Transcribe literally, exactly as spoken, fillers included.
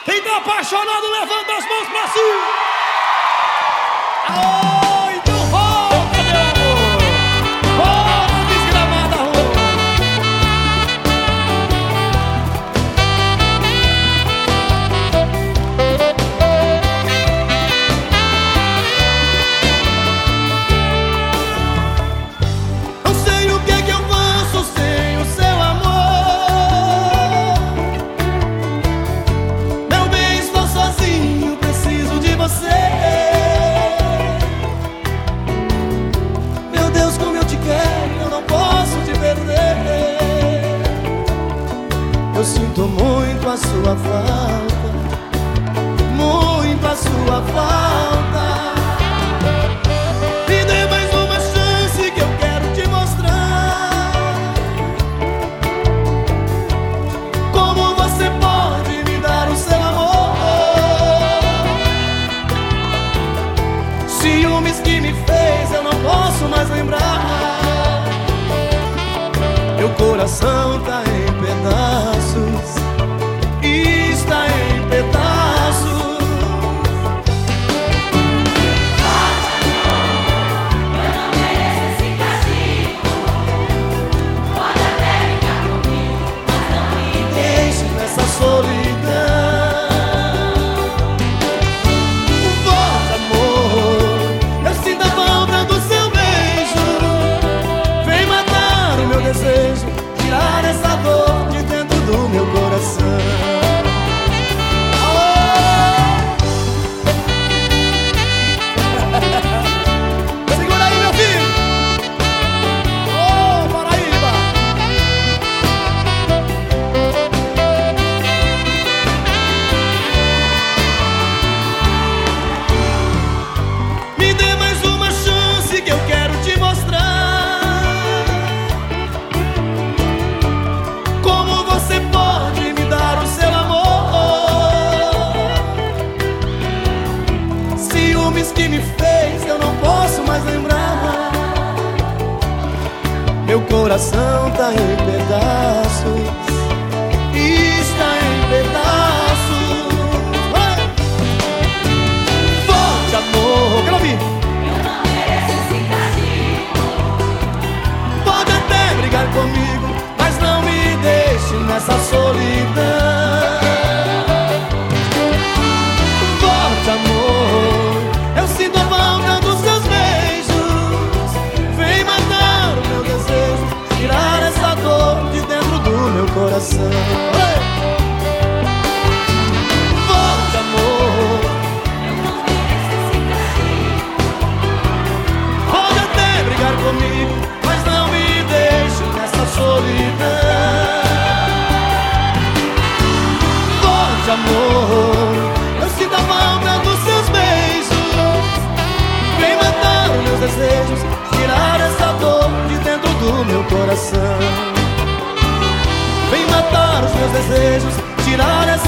Quem tá apaixonado, levanta as mãos pra cima. Aô, então volta, meu amor. Volta, desgramada rua. Não sei o que que eu faço sem o seu amor. Meu bem, estou sozinho, preciso de você. Meu Deus, como eu te quero, eu não posso te perder. Eu sinto muito a sua falta, muito a sua falta. Me dê mais uma chance que eu quero te mostrar como você pode me dar o seu amor. Ciúmes que me fez, eu não posso mais lembrar. Meu coração tá em pedaços, está em pedaços. Tirar essa dor de dentro do meu coração. Segura aí, meu filho. Ô, Paraíba. Me dê mais uma chance que eu quero te mostrar você pode me dar o seu amor. Ciúmes que me fez, eu não posso mais lembrar. Meu coração tá em pedaços, está em pedaços. Forte amor, quero ouvir. Eu não mereço esse castigo. Pode até brigar comigo, mas não me deixe nessa solidão. Forte amor, eu sinto a falta dos seus beijos. Vem matar o meu desejo, tirar essa dor de dentro do meu coração. Forte amor, Eu não mereço esse castigo. pode até brigar comigo, mas não me deixe nessa solidão. Amor, eu sinto a falta dos seus beijos. Vem matar os meus desejos, tirar essa dor de dentro do meu coração. Vem matar os meus desejos, tirar essa